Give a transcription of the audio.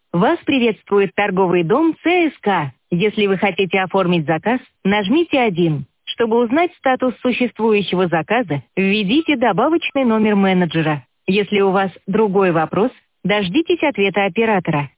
Вас приветствует торговый дом ЦСК. Если вы хотите оформить заказ, нажмите 1. Чтобы узнать статус существующего заказа, введите добавочный номер менеджера. Если у вас другой вопрос, дождитесь ответа оператора.